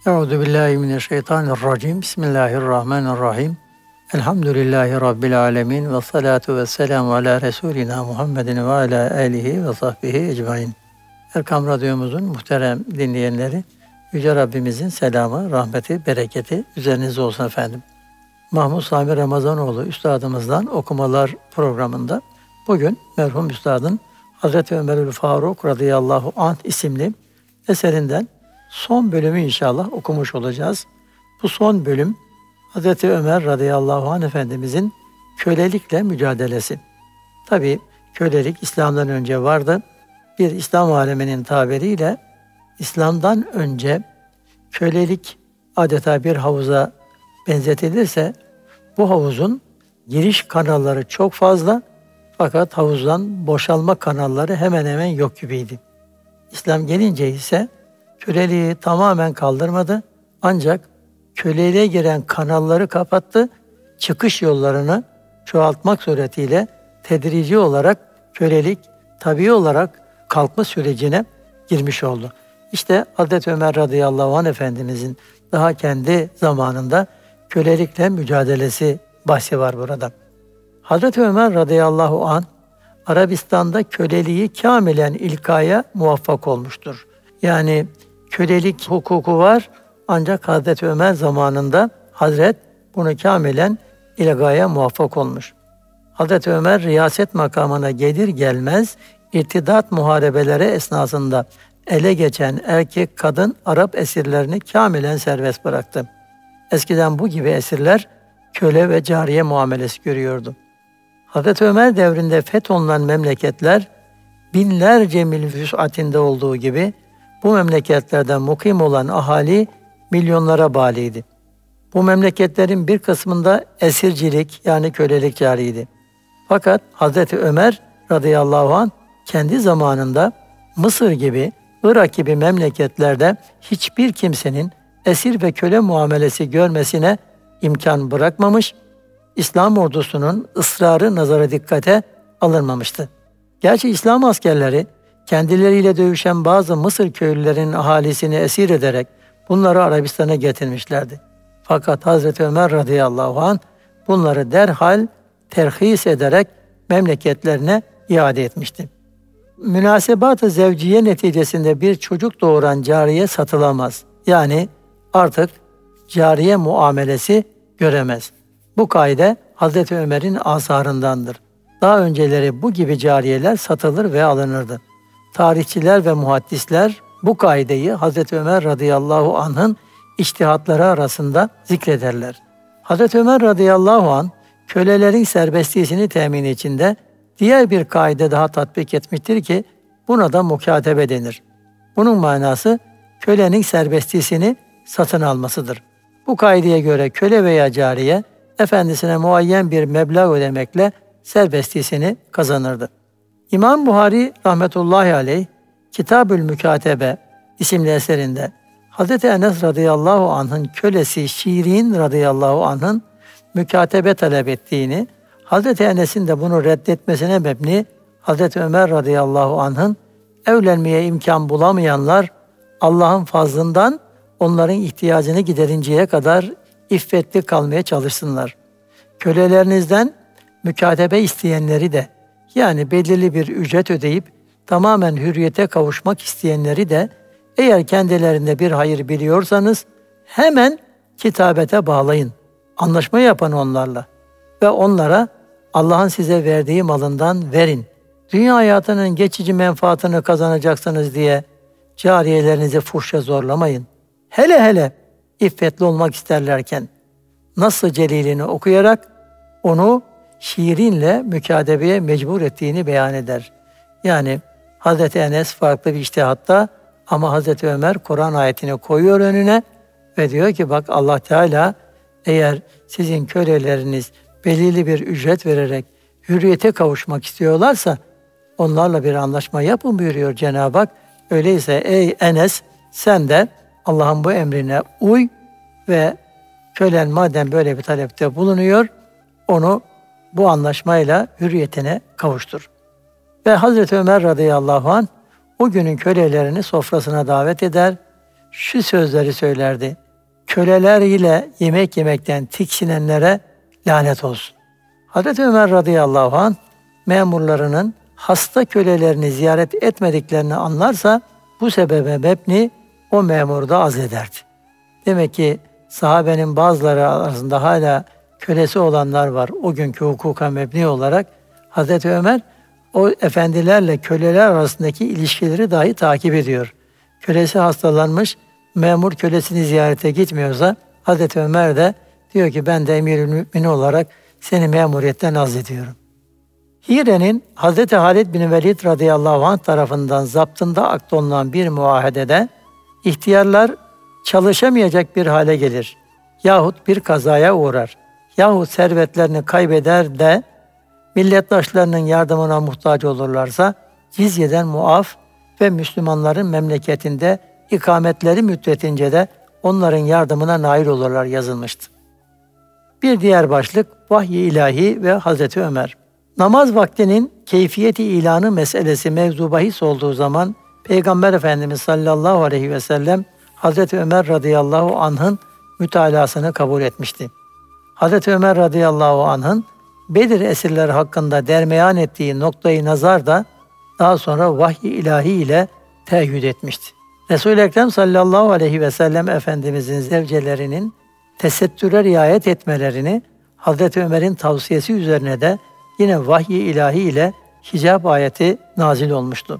Euzubillahimineşşeytanirracim. Bismillahirrahmanirrahim. Elhamdülillahi Rabbil alemin. Ve salatu ve selamu ala Resulina Muhammedin ve ala alihi ve sahbihi ecmain. Erkam Radyomuzun muhterem dinleyenleri, Yüce Rabbimizin selamı, rahmeti, bereketi üzerinize olsun efendim. Mahmud Sami Ramazanoğlu Üstadımızdan okumalar programında bugün merhum Üstadın Hazreti Ömerül Faruk radıyallahu anh isimli eserinden son bölümü inşallah okumuş olacağız. Bu son bölüm Hazreti Ömer radıyallahu anh Efendimizin kölelikle mücadelesi. Tabi kölelik İslam'dan önce vardı. Bir İslam aleminin tabiriyle İslam'dan önce kölelik adeta bir havuza benzetilirse bu havuzun giriş kanalları çok fazla fakat havuzdan boşalma kanalları hemen hemen yok gibiydi. İslam gelince ise köleliği tamamen kaldırmadı ancak köleliğe giren kanalları kapattı, çıkış yollarını çoğaltmak suretiyle tedrici olarak kölelik tabii olarak kalkma sürecine girmiş oldu. İşte Hazreti Ömer radıyallahu anh Efendimizin daha kendi zamanında kölelikle mücadelesi bahsi var burada. Hazreti Ömer radıyallahu anh Arabistan'da köleliği kamilen ilkaya muvaffak olmuştur. Yani kölelik hukuku var ancak Hazreti Ömer zamanında Hazret bunu kamilen ilgaya muvaffak olmuş. Hazreti Ömer riyaset makamına gelir gelmez irtidat muharebeleri esnasında ele geçen erkek kadın Arap esirlerini kamilen serbest bıraktı. Eskiden bu gibi esirler köle ve cariye muamelesi görüyordu. Hazreti Ömer devrinde fetholunan memleketler binlerce mil vüs'atinde olduğu gibi bu memleketlerden mukim olan ahali milyonlara bağlıydı. Bu memleketlerin bir kısmında esircilik yani kölelik cariydi. Fakat Hazreti Ömer radıyallahu anh kendi zamanında Mısır gibi, Irak gibi memleketlerde hiçbir kimsenin esir ve köle muamelesi görmesine imkan bırakmamış, İslam ordusunun ısrarı nazara dikkate alınmamıştı. Gerçi İslam askerleri kendileriyle dövüşen bazı Mısır köylülerinin ahalisini esir ederek bunları Arabistan'a getirmişlerdi. Fakat Hazreti Ömer radıyallahu anh bunları derhal terhis ederek memleketlerine iade etmişti. Münasebat-ı zevciye neticesinde bir çocuk doğuran cariye satılamaz. Yani artık cariye muamelesi göremez. Bu kaide Hazreti Ömer'in asarındandır. Daha önceleri bu gibi cariyeler satılır ve alınırdı. Tarihçiler ve muhaddisler bu kaideyi Hazreti Ömer radıyallahu anh'ın içtihatları arasında zikrederler. Hazreti Ömer radıyallahu anh kölelerin serbestliğini temin içinde diğer bir kaide daha tatbik etmiştir ki buna da mukatebe denir. Bunun manası kölenin serbestliğini satın almasıdır. Bu kaideye göre köle veya cariye efendisine muayyen bir meblağ ödemekle serbestliğini kazanırdı. İmam Buhari rahmetullahi aleyh Kitab-ül Mükatebe isimli eserinde Hazreti Enes radıyallahu anh'ın kölesi Şirin radıyallahu anh'ın mükatebe talep ettiğini, Hazreti Enes'in de bunu reddetmesine mebni Hazreti Ömer radıyallahu anh'ın evlenmeye imkan bulamayanlar Allah'ın fazlından onların ihtiyacını giderinceye kadar iffetli kalmaya çalışsınlar. Kölelerinizden mükatebe isteyenleri de yani belirli bir ücret ödeyip tamamen hürriyete kavuşmak isteyenleri de eğer kendilerinde bir hayır biliyorsanız hemen kitabete bağlayın. Anlaşma yapın onlarla ve onlara Allah'ın size verdiği malından verin. Dünya hayatının geçici menfaatını kazanacaksınız diye cariyelerinizi fuhşa zorlamayın. Hele hele iffetli olmak isterlerken Nass-ı Celil'ini okuyarak onu şiirinle mükatebeye mecbur ettiğini beyan eder. Yani Hazreti Enes farklı bir içtihatta ama Hazreti Ömer Kur'an ayetini koyuyor önüne ve diyor ki bak Allah Teala eğer sizin köleleriniz belirli bir ücret vererek hürriyete kavuşmak istiyorlarsa onlarla bir anlaşma yapın buyuruyor Cenab-ı Hak. Öyleyse ey Enes sen de Allah'ın bu emrine uy ve kölen madem böyle bir talepte bulunuyor onu bu anlaşmayla hürriyetine kavuştur. Ve Hazreti Ömer radıyallahu anh o günün kölelerini sofrasına davet eder. şu sözleri söylerdi: "Köleleriyle yemek yemekten tiksinenlere lanet olsun." Hazreti Ömer radıyallahu anh memurlarının hasta kölelerini ziyaret etmediklerini anlarsa bu sebebe mebni o memuru da azlederdi. Demek ki sahabenin bazıları arasında hala kölesi olanlar var. O günkü hukuka mebni olarak Hazreti Ömer o efendilerle köleler arasındaki ilişkileri dahi takip ediyor. Kölesi hastalanmış, memur kölesini ziyarete gitmiyorsa Hazreti Ömer de diyor ki ben de emir-i mümin olarak seni memuriyetten azlediyorum. Hire'nin Hazreti Halid bin Velid radıyallahu anh tarafından zaptında akdolunan bir muahedede ihtiyarlar çalışamayacak bir hale gelir yahut bir kazaya uğrar yahut servetlerini kaybeder de milletdaşlarının yardımına muhtaç olurlarsa cizyeden muaf ve Müslümanların memleketinde ikametleri müddetince de onların yardımına nail olurlar yazılmıştı. Bir diğer başlık vahiy-i ilahi ve Hazreti Ömer. Namaz vaktinin keyfiyeti ilanı meselesi mevzu bahis olduğu zaman Peygamber Efendimiz sallallahu aleyhi ve sellem Hazreti Ömer radıyallahu anh'ın mütalasını kabul etmişti. Hazreti Ömer radıyallahu anh'ın Bedir esirleri hakkında dermeyan ettiği noktayı nazar da daha sonra vahiy-i ilahi ile teyit etmişti. Resul-i Ekrem sallallahu aleyhi ve sellem Efendimizin zevcelerinin tesettüre riayet etmelerini Hazreti Ömer'in tavsiyesi üzerine de yine vahiy-i ilahi ile hicab ayeti nazil olmuştu.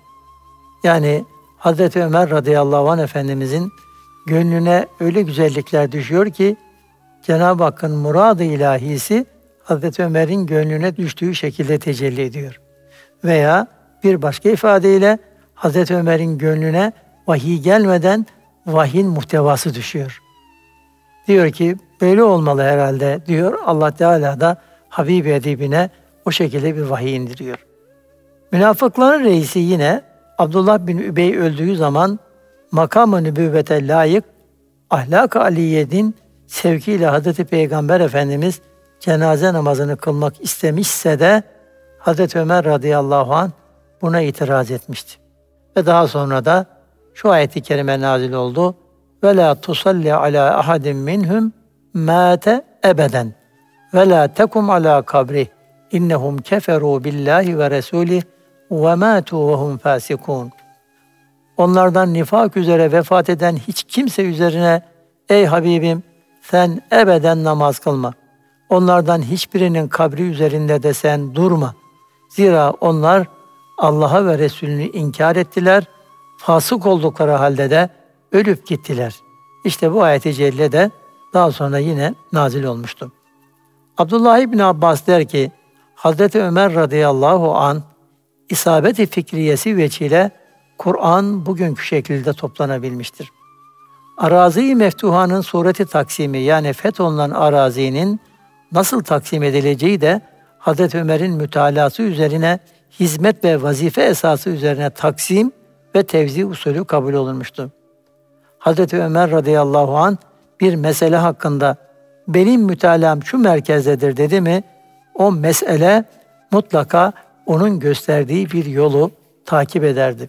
Yani Hazreti Ömer radıyallahu anh Efendimizin gönlüne öyle güzellikler düşüyor ki Cenab-ı Hakk'ın murad-ı ilahisi Hazreti Ömer'in gönlüne düştüğü şekilde tecelli ediyor. Veya bir başka ifadeyle Hazreti Ömer'in gönlüne vahiy gelmeden vahyin muhtevası düşüyor. Diyor ki böyle olmalı herhalde diyor. Allah Teala da Habibi Edibine o şekilde bir vahiy indiriyor. Münafıkların reisi yine Abdullah bin Übey öldüğü zaman makam-ı nübüvvete layık ahlak-ı aliyenin sevkiyle Hazreti Peygamber Efendimiz cenaze namazını kılmak istemişse de Hazreti Ömer radıyallahu anh buna itiraz etmişti. Ve daha sonra da şu ayet-i kerime nazil oldu. Ve la tusalli ala ahadin minhum mate ebeden ve la tekum ala kabri innehum keferu billahi ve resulih ve matu ve hum fasikun. Onlardan nifak üzere vefat eden hiç kimse üzerine ey Habibim sen ebeden namaz kılma. Onlardan hiçbirinin kabri üzerinde de sen durma. Zira onlar Allah'a ve Resulünü inkar ettiler. Fasık oldukları halde de ölüp gittiler. İşte bu ayet-i celile de daha sonra yine nazil olmuştu. Abdullah İbni Abbas der ki, Hazreti Ömer radıyallahu anh isabet-i fikriyesi veçile Kur'an bugünkü şekilde toplanabilmiştir. Arazi-i meftuhanın sureti taksimi yani fetholunan arazinin nasıl taksim edileceği de Hazreti Ömer'in mütalası üzerine hizmet ve vazife esası üzerine taksim ve tevzi usulü kabul olunmuştu. Hazreti Ömer radıyallahu anh bir mesele hakkında benim mütalam şu merkezdedir dedi mi, o mesele mutlaka onun gösterdiği bir yolu takip ederdi.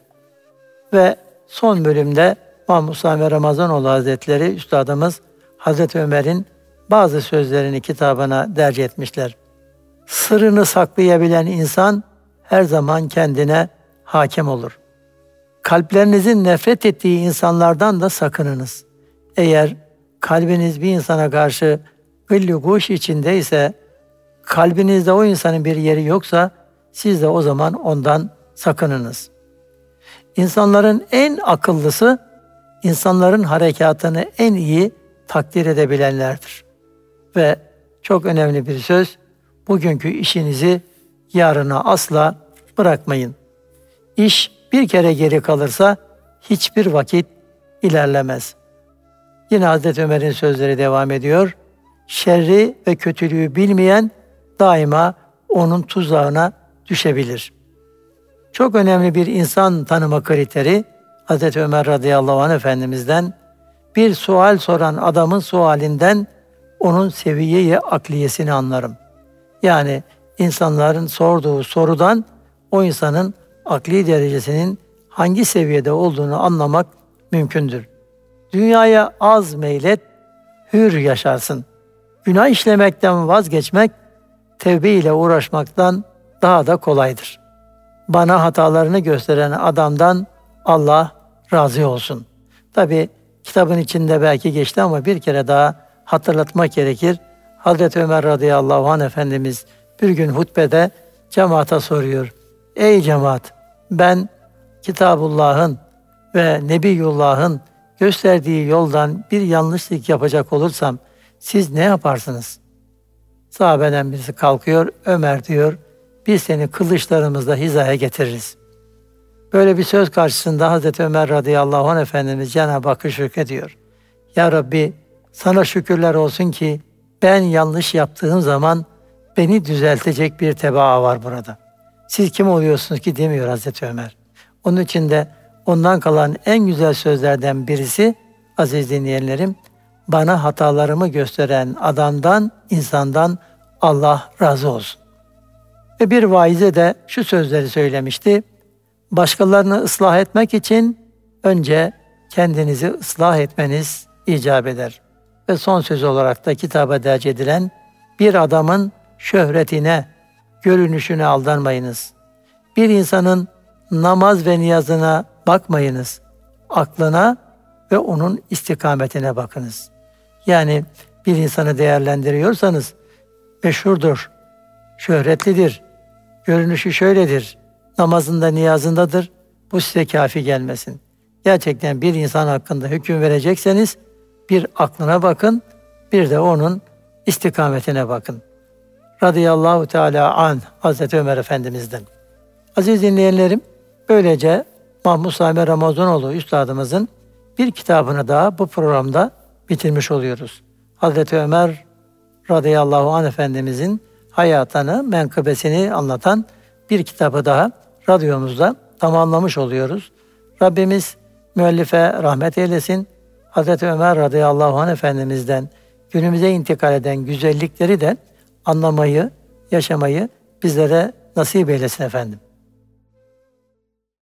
Ve son bölümde Mahmud Sami Ramazanoğlu Hazretleri Üstadımız Hazreti Ömer'in bazı sözlerini kitabına derc etmişler. Sırrını saklayabilen insan her zaman kendine hakem olur. Kalplerinizin nefret ettiği insanlardan da sakınınız. Eğer kalbiniz bir insana karşı gıll-i guş içindeyse, kalbinizde o insanın bir yeri yoksa, siz de o zaman ondan sakınınız. İnsanların en akıllısı, insanların harekatını en iyi takdir edebilenlerdir. Ve çok önemli bir söz, bugünkü işinizi yarına asla bırakmayın. İş bir kere geri kalırsa hiçbir vakit ilerlemez. Yine Hazreti Ömer'in sözleri devam ediyor. Şerri ve kötülüğü bilmeyen daima onun tuzağına düşebilir. Çok önemli bir insan tanıma kriteri Hazreti Ömer radıyallahu anh Efendimiz'den bir sual soran adamın sualinden onun seviye-i akliyesini anlarım. Yani insanların sorduğu sorudan o insanın akli derecesinin hangi seviyede olduğunu anlamak mümkündür. Dünyaya az meylet, hür yaşarsın. Günah işlemekten vazgeçmek, tevbe ile uğraşmaktan daha da kolaydır. Bana hatalarını gösteren adamdan Allah razı olsun. Tabi kitabın içinde belki geçti ama bir kere daha hatırlatmak gerekir. Hazreti Ömer radıyallahu anh Efendimiz bir gün hutbede cemaate soruyor. Ey cemaat, ben Kitabullah'ın ve Nebiyullah'ın gösterdiği yoldan bir yanlışlık yapacak olursam siz ne yaparsınız? Sahabeden birisi kalkıyor, Ömer diyor, biz seni kılıçlarımızla hizaya getiririz. Böyle bir söz karşısında Hazreti Ömer radıyallahu anh Efendimiz Cenab-ı Hakk'a şükrediyor. Ya Rabbi, sana şükürler olsun ki ben yanlış yaptığım zaman beni düzeltecek bir tebaa var burada. Siz kim oluyorsunuz ki demiyor Hazreti Ömer. Onun için de ondan kalan en güzel sözlerden birisi, aziz dinleyenlerim, bana hatalarımı gösteren adamdan, insandan Allah razı olsun. Ve bir vaize de şu sözleri söylemişti. Başkalarını ıslah etmek için önce kendinizi ıslah etmeniz icap eder. Ve son söz olarak da kitaba derc edilen, bir adamın şöhretine, görünüşüne aldanmayınız. Bir insanın namaz ve niyazına bakmayınız. Aklına ve onun istikametine bakınız. Yani bir insanı değerlendiriyorsanız meşhurdur, şöhretlidir, görünüşü şöyledir, namazında niyazındadır, bu size kafi gelmesin. Gerçekten bir insan hakkında hüküm verecekseniz bir aklına bakın, bir de onun istikametine bakın. Radıyallahu Teala anh Hazreti Ömer Efendimiz'den. Aziz dinleyenlerim, böylece Mahmud Sami Ramazanoğlu Üstadımızın bir kitabını daha bu programda bitirmiş oluyoruz. Hazreti Ömer radıyallahu anh Efendimizin hayatını, menkıbesini anlatan bir kitabı daha radyomuzda tamamlamış oluyoruz. Rabbimiz müellife rahmet eylesin. Hazreti Ömer radıyallahu anh Efendimiz'den günümüze intikal eden güzellikleri de anlamayı, yaşamayı bizlere nasip eylesin efendim.